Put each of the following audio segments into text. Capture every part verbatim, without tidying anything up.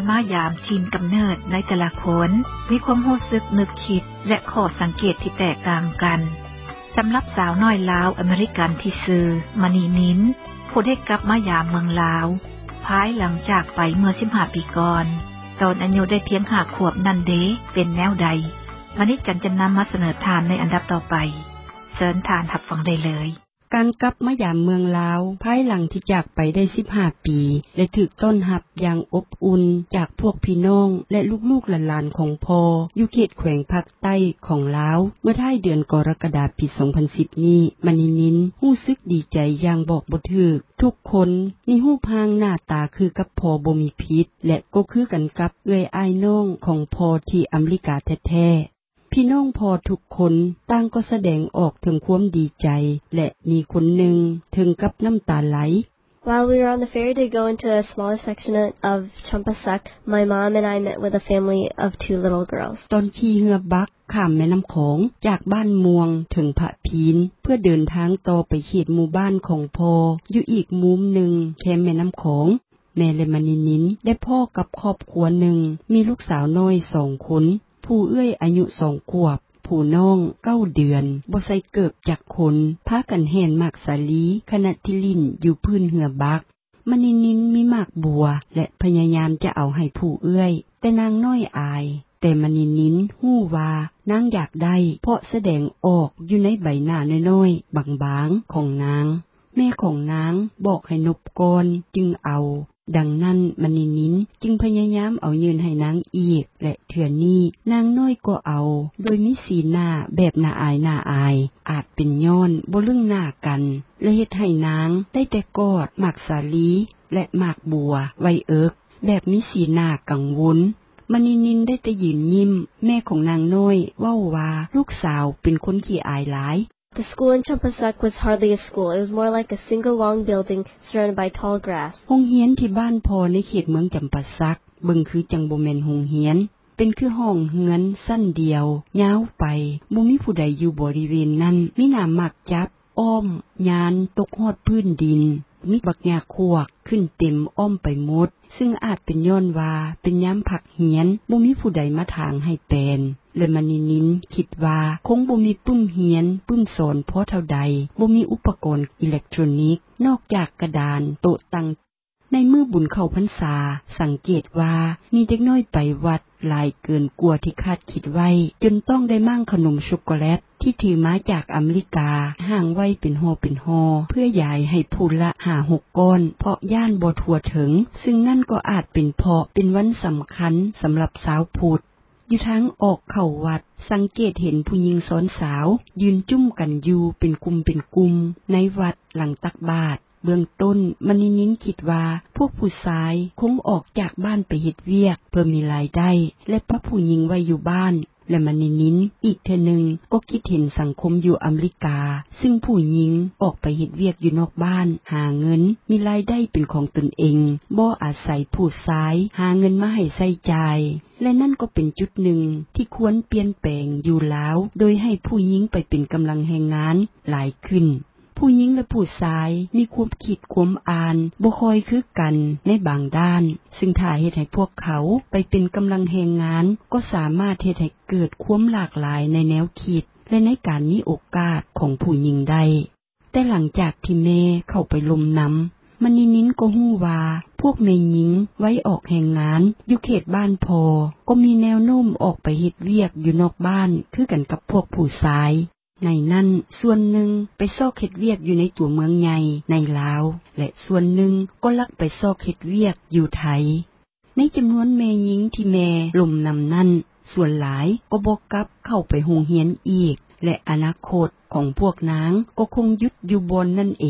การมายามถิ่นกำเนิดในแต่ละคนมีความรู้สึกนึกคิดและข้อสังเกตที่แตกต่างกันสำหรับสาวน้อยลาวอเมริกันที่ชื่อมณีนินผู้ได้กลับมายามเมืองลาวภายหลังจากไปเมื่อสิบห้าปีก่อนตอนอายุได้เพียงห้าขวบนั่นเด้เป็นแนวใดมณิกันจะนำมาเสนอทานในอันดับต่อไปเชิญทานรับฟังได้เลยการกลับมายามเมืองลาวภายหลังที่จากไปได้สิบห้าปีได้ถูกต้อนรับอย่างอบอุ่นจากพวกพี่น้องและลูกๆหลานๆของพ่ออยู่เขตแขวงภาคใต้ของลาวเมื่อท้ายเดือนกรกฎาคมปีสองพันสิบนี้มณีนินรู้สึกดีใจอย่างบอกบ่ถูกทุกคนมีรูปร่างหน้าตาคือกับพ่อบ่มีผิดและก็คือกันกับเอื้อยอ้ายน้องของพ่อที่อเมริกาแท้ๆพี่น้องพอทุกคนต่างก็แสดงออกถึงความดีใจและมีคนหนึ่งถึงกับน้ำตาไหล While we were on the ferry to go into a smaller section of Champasak, my mom and I met with a family of two little girls. ตอนขี่เรือบักข้ามแม่น้ำโขงจากบ้านม่วงถึงพระพีนเพื่อเดินทางต่อไปเขตหมู่บ้านของพ่ออยู่อีกมุมหนึ่งแคมแม่น้ำโขงแม่และมณีนินได้พ่อกับครอบครัวหนึ่งมีลูกสาวน้อยสองคนผู้เอื้อยอายุสองขวบผู้น้องเก้าเดือนบ่ใส่เกิบจากคนพากันแห่นหมากสาลีขณะที่ลิ้นอยู่พื้นเหือบักมณีนินมีหมากบัวและพยายามจะเอาให้ผู้เอื้อยแต่นางน้อยอายแต่มณีนินฮู้ว่านางอยากได้เพราะแสดงออกอยู่ในใบหน้าน้อยๆบางๆของนางแม่ของนางบอกให้นบก่อนจึงเอาดังนั้นมณีนินจึงพยายามเอายืนให้นางอีกและเถื่อนี้นางน้อยก็เอาโดยมีสีหน้าแบบน่าอายน่าอายอาจเป็นย้อนบ่ลึงหน้ากันและเฮ็ดให้นางได้แต่กอดหมากสาลีและหมากบัวไว้เอิกแบบมีสีหน้ากังวลมณีนินได้แต่ยืนยิ้มแม่ของนางน้อยเว้าว่าลูกสาวเป็นคนขี้อายหลาย The school in Champasak was hardly a school. It was more like a single long building surrounded by tall grass. โรงเรียนที่บ้านพ่อในเขตเมืองจำปาสักเบิ่งคือจังบ่แม่นโรงเรียนเป็นคือห้องเฮือนสั้นเดียวยาวไปบ่มีผู้ใดอยู่บริเวณนั้นมีน้ำหมักจับอ้อมยานตกฮอดพื้นดินมีบักหญ้าควักขึ้นเต็มอ้อมไปหมดซึ่งอาจเป็นย้อนว่าเป็นยามพักเรียนบ่มีผู้ใดมาถางให้แปลนและมณีนินคิดว่าคงบ่มีปุ้มเรียนปุ้มสอนพอเท่าใดบ่มีอุปกรณ์อิเล็กทรอนิกส์นอกจากกระดานโต๊ะตั้งในมื้อบุญเข้าพรรษาสังเกตว่ามีเด็กน้อยไปวัดหลายเกินกว่าที่คาดคิดไว้จนต้องได้มั่งขนมช็อกโกแลตที่ถือมาจากอเมริกาห่างไว้เป็นห่อเป็นห่อเพื่อยายให้ผู้ละห้าหกก้อนเพราะย่านบ่ทั่วถึงซึ่งนั่นก็อาจเป็นเพราะเป็นวันสำคัญสำหรับสาวพุทธอยู่ทางออกเข้าวัดสังเกตเห็นผู้หญิงซ้อนสาวยืนจุ้มกันอยู่เป็นกลุ่มเป็นกลุ่มในวัดหลังตักบาตรเบื้องต้นมณีนินคิดว่าพวกผู้ชายคงออกจากบ้านไปเฮ็ดเวียกเพื่อมีรายได้และพาผู้หญิงไว้อยู่บ้านและมณีนินอีกเทื่อนึงก็คิดเห็นสังคมอยู่อเมริกาซึ่งผู้หญิงออกไปเฮ็ดเวียกอยู่นอกบ้านหาเงินมีรายได้เป็นของตนเองบ่อาศัยผู้ชายหาเงินมาให้ใช้จ่ายและนั่นก็เป็นจุดหนึ่งที่ควรเปลี่ยนแปลงอยู่แล้วโดยให้ผู้หญิงไปเป็นกำลังแรงงานหลายขึ้นผู้หญิงและผู้ชายมีความคิดความอ่านบ่ค่อยคือกันในบางด้านซึ่งถ้าเฮ็ดให้พวกเขาไปเป็นกำลังแรงงานก็สามารถเฮ็ดให้เกิดความหลากหลายในแนวคิดและในการมีโอกาสของผู้หญิงได้แต่หลังจากที่แม่เข้าไปลมน้ำมณีนินก็ฮู้ว่าพวกแม่หญิงไว้ออกแรงงานอยู่เขตบ้านพอก็มีแนวโน้มออกไปเฮ็ดเวียกอยู่นอกบ้านคือกันกับพวกผู้ชายในนั้นส่วนหนึ่งไปซอกเฮ็ดเวียกอยู่ในตัวเมืองใหญ่ในลาวและส่วนหนึ่งก็ลักไปซอกเฮ็ดเวียกอยู่ไทยในจำนวนแม่หญิงที่แม่ลมนำนั้นส่วนหลายก็บ่กลับเข้าไปโรงเรียนอีกและอนาคตของพวกนางก็คงหยุดอยู่บนนั่นเอง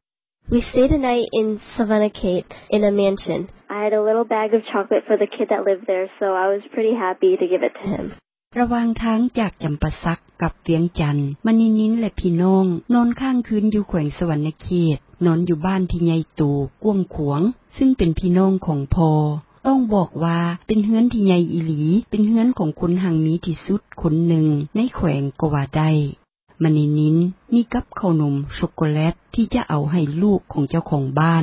We stayed a night in Savannah Gate in a mansion. I had a little bag of chocolate for the kid that lived there, so I was pretty happy to give it to him. ระหว่างทางจากจำปาสักกับเวียงจันทน์มณีนินและพี่น้องนอนข้างคืนอยู่แขวงสวรรณเขตนอนอยู่บ้านที่ใหญ่โตกว้างขวางซึ่งเป็นพี่น้องของพ่อต้องบอกว่าเป็นเฮือนที่ใหญ่อีหลีเป็นเฮือนของคนหังมีที่สุดคนหนึ่งในแขวงก็ว่าได้มณีนินมีกับขนมช็อกโกแลตที่จะเอาให้ลูกของเจ้าของบ้าน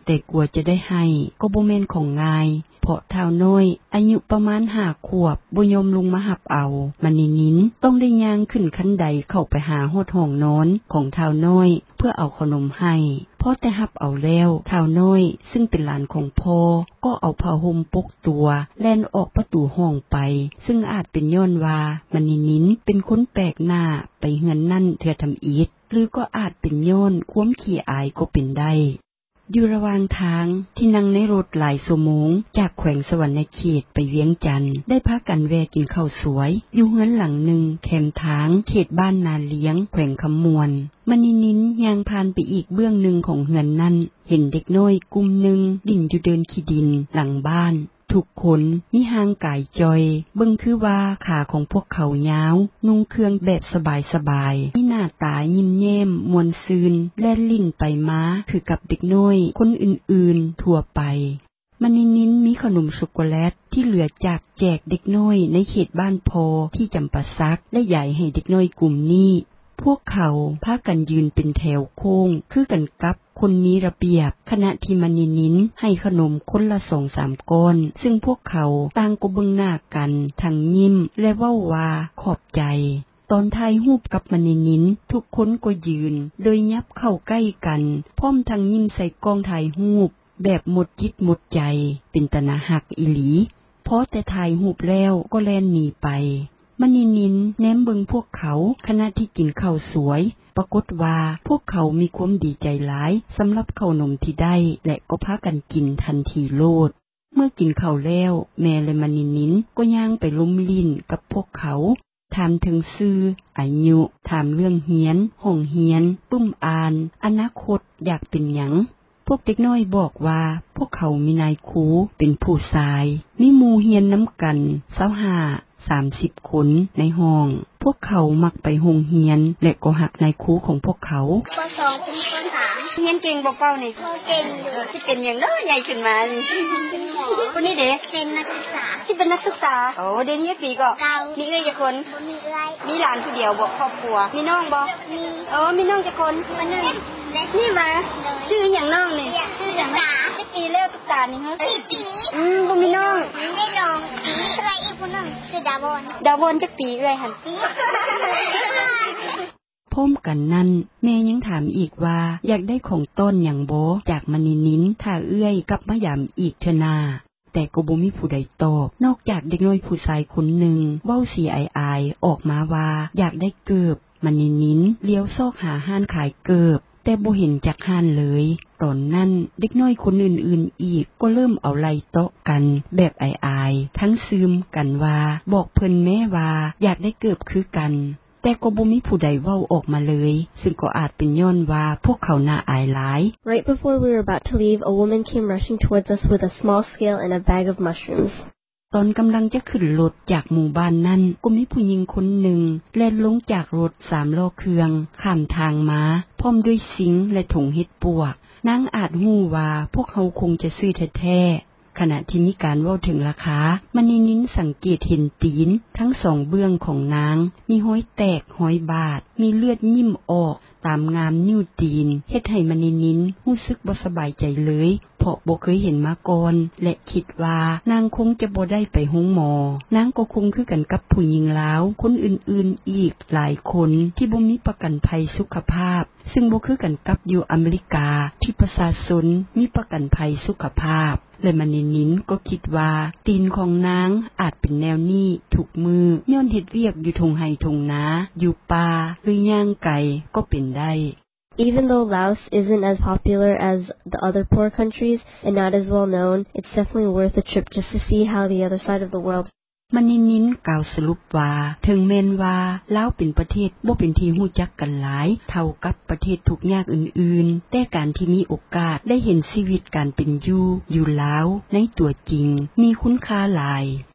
แต่กลัวจะได้ให้ก็บ่แม่นของง่ายเพราะท้าวน้อยอายุประมาณห้าขวบบ่ยอมลงมาหับเอามันนินินต้องได้ย่างขึ้นคันไดเข้าไปหาฮอดห้องนอนของท้าวน้อยเพื่อเอาขนมให้พอแต่หับเอาแล้วท้าวน้อยซึ่งเป็นหลานของพ่อก็เอาผ้าห่มปกตัวแล่นออกประตูห้องไปซึ่งอาจเป็นย้อนว่ามันนินินเป็นคนแปลกหน้าไปเฮือนนั่นเทื่อทำอิฐหรือก็อาจเป็นย้อนความขี้อายก็เป็นได้อยู่ระหว่างทางที่นั่งในรถหลายชั่วโมงจากแขวงสวรรณเขตไปเวียงจันทน์ได้พากันแวะกินข้าวสวยอยู่เฮือนหลังหนึ่งแคมทางเขตบ้านนาเลี้ยงแขวงคำมวนมณีนิ้นย่างผ่านไปอีกเบื้องหนึ่งของเฮือนนั่นเห็นเด็กน้อยกลุ่มหนึ่งดิ่งอยู่เดินขี้ดินหลังบ้านทุกคนมีหางกายจอยเบิ่งคือว่าขาของพวกเขายาวนุ่งเครื่องแบบสบายๆมีหน้าตายิ้มแย้มมวนซืนแล่นลิ้นไปมาคือกับเด็กน้อยคนอื่นๆทั่วไปมันนินมีขนมช็อกโกแลตที่เหลือจากแจกเด็กน้อยในเขตบ้านพอที่จำปาสักและใหญ่ให้เด็กน้อยกลุ่มนี้พวกเขาพากันยืนเป็นแถวโค้งคือกันกับคนมีระเบียบขณะที่มันนินให้ขนมคนละสองสามก้อนซึ่งพวกเขาต่างก็เบิ่งหน้ากันทั้งยิ้มและเว้าว่าขอบใจตอนถ่ายรูปกับมันนินทุกคนก็ยืนโดยยับเข้าใกล้กันพร้อมทั้งยิ้มใส่กล้องถ่ายรูปแบบหมดจิตหมดใจเป็นตาน่าฮักอีหลีพอแต่ถ่ายรูปแล้วก็แล่นหนีไปมันนินแนมเบิ่งพวกเขาขณะที่กินข้าวสวยปรากฏว่าพวกเขามีความดีใจหลายสำหรับขนมที่ได้และก็พากันกินทันทีโลดเมื่อกินข้าวแล้วแม่และมันนินก็ย่างไปล้มลิ้นกับพวกเขาถามถึงชื่ออายุถามเรื่องเฮียนห้องเฮียนปุ้มอ่านอนาคตอยากเป็นหยังพวกเด็กน้อยบอกว่าพวกเขามีนายครูเป็นผู้ชายมีหมู่เฮียนน้ำกันยี่สิบห้า สามสิบคนในห้องพวกเขามักไปโรงเรียนและก็หักนายครูของพวกเขาป.สอง ถึง ป.สามเรียนเก่งบ่เป้านี่เก่งอยู่สิเป็นหยังเด้อใหญ่ขึ้นมานี่คนนี้เด้เป็นนักศึกษาสิเป็นนักศึกษาโอ้เรียนเฮ็ดปีก็มีเอ้ยจักคนมีเอ้ยมีหลานผู้เดียวบ่ครอบครัวมีน้องบ่มีเออมีน้องจักคนคนนึงนี่มาชื่อหยังน้องนี่ชื่อตุ๊กตาสิปีแล้วตุ๊กตานี่ฮะสิปีอืมบ่มีน้องได้น้องปีใครอีกคนนึงชื่อดาวอนดาวอนจักปีเอ้ยหั่นพร้อมกันนั้นแม่ยังถามอีกว่าอยากได้ของต้นหยังบ่จากมณีนิ้นถ้าเอื้อยกลับมายามอีกเทนาแต่ก็บ่มีผู้ใดตอบนอกจากเด็กน้อยผู้ชายคนหนึ่งเว้าเสียอายๆออกมาว่าอยากได้เกิบมณีนิ้นเลี้ยวซอกหาห้านขายเกิบแต่บ่เห็นจักห้านเลยตอนนั้นเด็กน้อยคนอื่นๆอีกก็เริ่มเอาไล่โต๊ะกันแบบอายๆทั้งซึมกันว่าบอกเพิ่นแม่ว่าอยากได้เกิบคือกันแต่ก็บ่มีผู้ใดเว้าออกมาเลยซึ่งก็อาจเป็นย้อนว่าพวกเขาน่าอายหลาย Right before we were about to leave, a woman came rushing towards us with a small scale and a bag of mushrooms. ตอนกำลังจะขึ้นรถจากหมู่บ้านนั้นก็มีผู้หญิงคนหนึ่งแล่นลงจากรถสามล้อเครื่องข้ามทางมาพร้อมด้วยสิงและถุงเห็ดปวกนางอาจฮู้ว่าพวกเขาคงจะซื้อแท้ๆขณะที่มีการเว้าถึงราคามณีนิ้นสังเกตเห็นตีนทั้งสองเบื้องของนางมีห้อยแตกห้อยบาดมีเลือดยิ้มออกตามงามนิ้วตีนเฮ็ดให้มณีนิ้นรู้สึกบ่สบายใจเลยเพราะบ่เคยเห็นมาก่อนและคิดว่านางคงจะบ่ได้ไปโรงหมอนางก็คงคือกันกับผู้หญิงลาวคนอื่นๆอีกหลายคนที่บ่มีประกันภัยสุขภาพซึ่งบ่คือกันกับอยู่อเมริกาที่ประชาชนมีประกันภัยสุขภาพและมณีนิ้นก็คิดว่าตีนของนางอาจเป็นแนวนี้ทุกมือย้อนเฮ็ดเวียกอยู่ทงไห้ทงนาอยู่ป่าหรือย่างไก่ก็เป็นได้ Even though Laos isn't as popular as the other poor countries and not as well known, it's definitely worth a trip just to see how the other side of the world มณีนิ้นกล่าวสรุปว่าถึงแม้นว่าลาวเป็นประเทศบ่เป็นที่รู้จักกันหลายเท่ากับประเทศทุกอย่างอื่นๆแต่การที่มีโอกาสได้เห็นชีวิตการเป็นอยู่อยู่ลาวในตัวจริงมีคุณค่าหลาย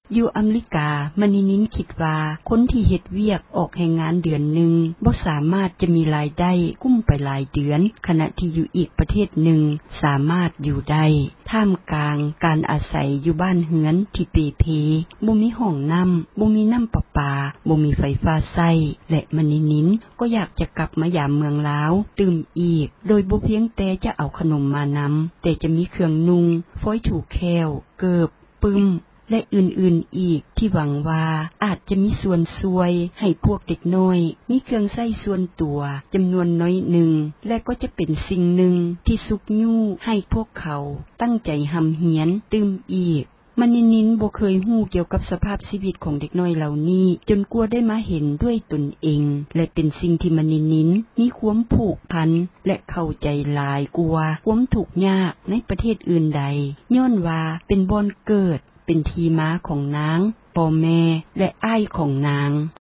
อยู่อเมริกามณินินคิดว่าคนที่เฮ็ดเวียกออกแรงงานเดือนหนึ่งบ่สามารถจะมีรายได้กุ้มไปหลายเดือนขณะที่อยู่อีกประเทศหนึ่งสามารถอยู่ได้ท่ามกลางการอาศัยอยู่บ้านเฮือนที่เปเพบ่มีห้องน้ำบ่มีน้ำประปาบ่มีไฟฟ้าใช้และมณินินก็อยากจะกลับมายามเมืองลาวตื่มอีกโดยบ่เพียงแต่จะเอาขนมมานำแต่จะมีเครื่องนุ่งฝอยถูกแควเกิบปึ้มและอื่นๆอีกที่หวังว่าอาจจะมีส่วนช่วยให้พวกเด็กน้อยมีเครื่องใช้ส่วนตัวจำนวนน้อยหนึ่งและก็จะเป็นสิ่งหนึ่งที่สุกยู่ให้พวกเขาตั้งใจหำเหียนตื่มอีกมณินินบ่เคยฮู้เกี่ยวกับสภาพชีวิตของเด็กน้อยเหล่านี้จนกว่าได้มาเห็นด้วยตนเองและเป็นสิ่งที่มณินินมีความผูกพันและเข้าใจหลายกว่าความทุกข์ยากในประเทศอื่นใดย้อนว่าเป็นบ่อนเกิดเป็นที่มาของนางพ่อแม่และอ้ายของนาง